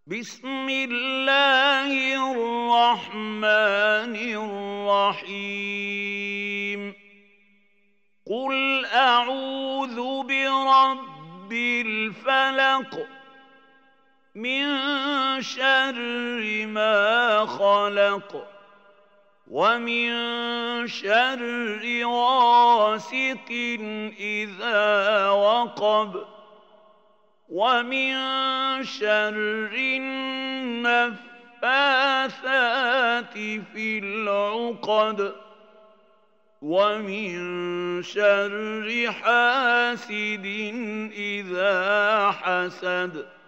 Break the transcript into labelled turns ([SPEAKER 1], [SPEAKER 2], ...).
[SPEAKER 1] بسم الله الرحمن الرحيم قل أعوذ برب الفلق من شر ما خلق ومن شر غاسق إذا وقب ومن شر النفاثات في العقد ومن شر حاسد إذا حسد